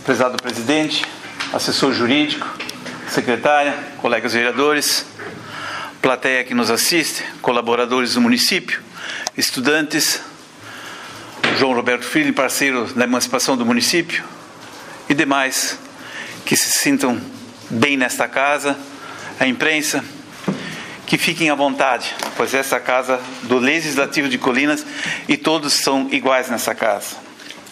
Prezado presidente, assessor jurídico, secretária, colegas vereadores, plateia que nos assiste, colaboradores do município, estudantes, João Roberto Filho, parceiro da emancipação do município, e demais que se sintam bem nesta casa, a imprensa, que fiquem à vontade, pois essa é a casa do Legislativo de Colinas e todos são iguais nessa casa.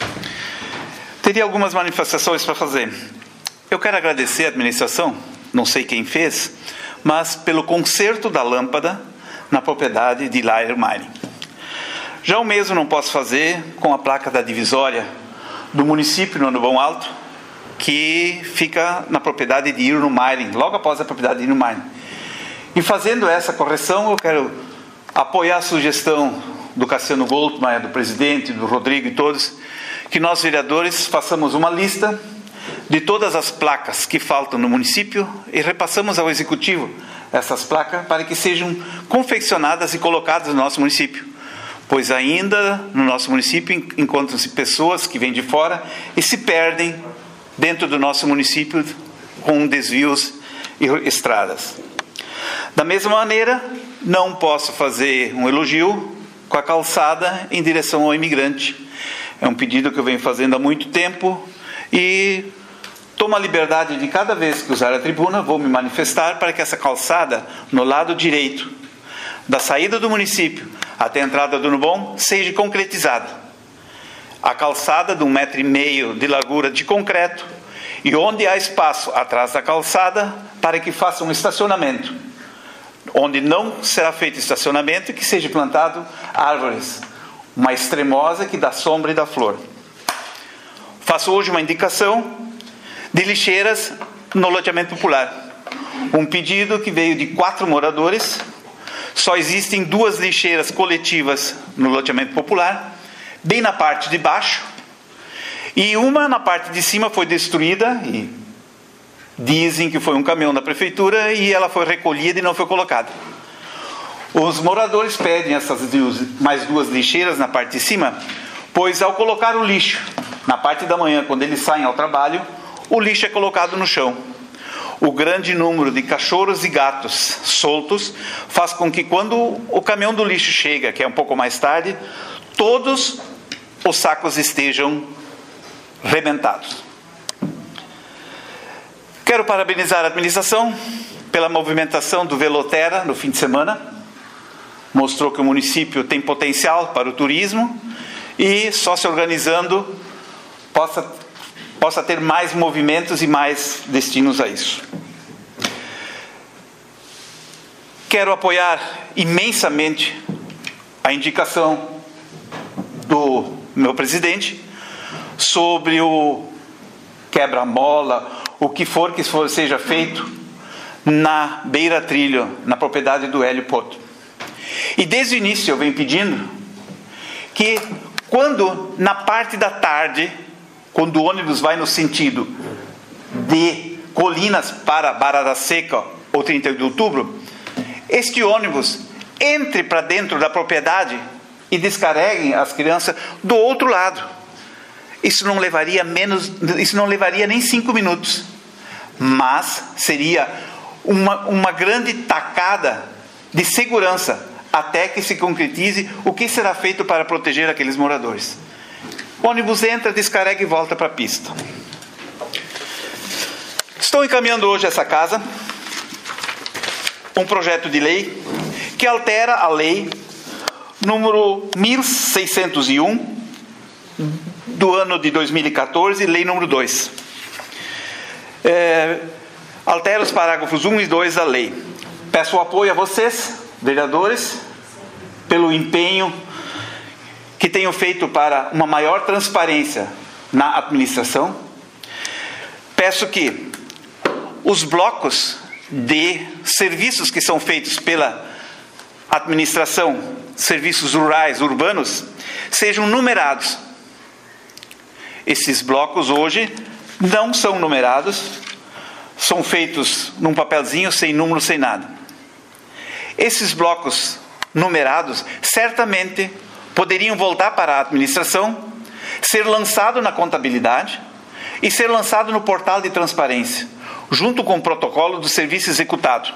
Teria algumas manifestações para fazer. Eu quero agradecer à administração, não sei quem fez, mas pelo conserto da lâmpada na propriedade de Lair Mining. Já o mesmo não posso fazer com a placa da divisória do município no Bom Alto, que fica na propriedade de Irno Mining, logo após a propriedade de Irno Mining. E fazendo essa correção, eu quero apoiar a sugestão do Cassiano Goldmeier, do presidente, do Rodrigo e todos, que nós vereadores façamos uma lista de todas as placas que faltam no município e repassamos ao executivo essas placas para que sejam confeccionadas e colocadas no nosso município, pois ainda no nosso município encontram-se pessoas que vêm de fora e se perdem dentro do nosso município com desvios e estradas. Da mesma maneira, não posso fazer um elogio com a calçada em direção ao imigrante. É um pedido que eu venho fazendo há muito tempo e tomo a liberdade de, cada vez que usar a tribuna, vou me manifestar para que essa calçada, no lado direito, da saída do município até a entrada do Nubom, seja concretizada. A calçada de 1,5 m de largura de concreto e onde há espaço atrás da calçada para que faça um estacionamento. Onde não será feito estacionamento, que seja plantado árvores. Uma extremosa que dá sombra e dá flor. Faço hoje uma indicação de lixeiras no loteamento popular. Um pedido que veio de 4 moradores. Só existem 2 lixeiras coletivas no loteamento popular, bem na parte de baixo. E uma na parte de cima foi destruída e dizem que foi um caminhão da prefeitura e ela foi recolhida e não foi colocada. Os moradores pedem essas mais 2 lixeiras na parte de cima, pois ao colocar o lixo na parte da manhã, quando eles saem ao trabalho, o lixo é colocado no chão. O grande número de cachorros e gatos soltos faz com que, quando o caminhão do lixo chega, que é um pouco mais tarde, todos os sacos estejam rebentados. Quero parabenizar a administração pela movimentação do Velotera no fim de semana. Mostrou que o município tem potencial para o turismo e, só se organizando, possa ter mais movimentos e mais destinos a isso. Quero apoiar imensamente a indicação do meu presidente sobre o quebra-mola, o que for que seja feito na beira-trilho, na propriedade do Hélio Poto. E desde o início eu venho pedindo que, quando na parte da tarde, quando o ônibus vai no sentido de Colinas para Barra da Seca ou 31 de outubro, este ônibus entre para dentro da propriedade e descarregue as crianças do outro lado. Isso não levaria nem 5 minutos, mas seria uma grande tacada de segurança até que se concretize o que será feito para proteger aqueles moradores. O ônibus entra, descarrega e volta para a pista. Estou encaminhando hoje essa casa um projeto de lei que altera a lei número 1601 do ano de 2014, lei número 2. Altera os parágrafos 1 e 2 da lei. Peço o apoio a vocês, vereadores, pelo empenho que tenho feito para uma maior transparência na administração. Peço que os blocos de serviços que são feitos pela administração, serviços rurais, urbanos, sejam numerados. Esses blocos hoje não são numerados, são feitos num papelzinho, sem número, sem nada. Esses blocos numerados certamente poderiam voltar para a administração, ser lançado na contabilidade e ser lançado no portal de transparência, junto com o protocolo do serviço executado.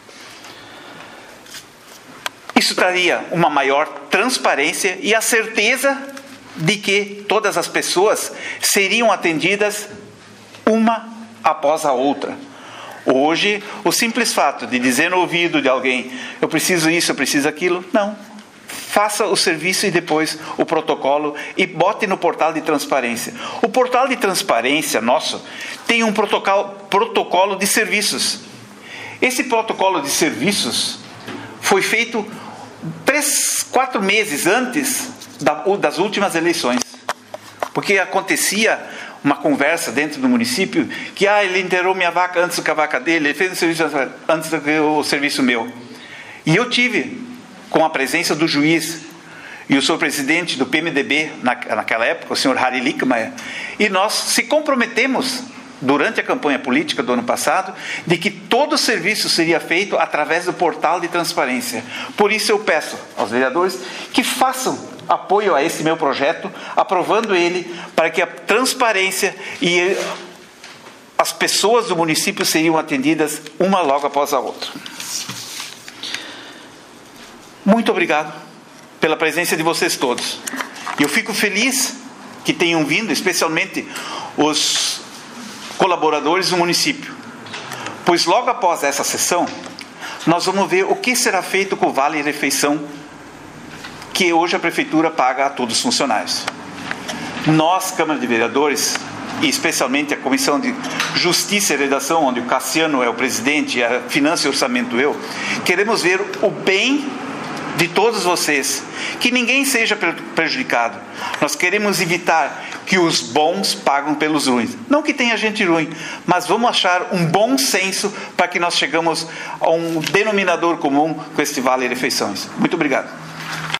Isso traria uma maior transparência e a certeza de que todas as pessoas seriam atendidas uma após a outra. Hoje, o simples fato de dizer no ouvido de alguém, eu preciso isso, eu preciso aquilo, não. Faça o serviço e depois o protocolo e bote no portal de transparência. O portal de transparência nosso tem um protocolo de serviços. Esse protocolo de serviços foi feito 3-4 meses antes das últimas eleições. Porque acontecia uma conversa dentro do município que ele enterrou minha vaca antes do que a vaca dele, ele fez o serviço antes do que o serviço meu. E eu tive, com a presença do juiz e o senhor presidente do PMDB naquela época, o senhor Harry Lickmeier, e nós se comprometemos durante a campanha política do ano passado de que todo o serviço seria feito através do portal de transparência. Por isso eu peço aos vereadores que façam apoio a esse meu projeto, aprovando ele, para que a transparência e as pessoas do município seriam atendidas uma logo após a outra. Muito obrigado pela presença de vocês todos. Eu fico feliz que tenham vindo, especialmente os colaboradores do município, pois logo após essa sessão, nós vamos ver o que será feito com o Vale Refeição, que hoje a Prefeitura paga a todos os funcionários. Nós, Câmara de Vereadores, e especialmente a Comissão de Justiça e Redação, onde o Cassiano é o presidente, e a Finanças e Orçamento eu, queremos ver o bem de todos vocês, que ninguém seja prejudicado. Nós queremos evitar que os bons pagam pelos ruins. Não que tenha gente ruim, mas vamos achar um bom senso para que nós chegamos a um denominador comum com este Vale Refeições. Muito obrigado.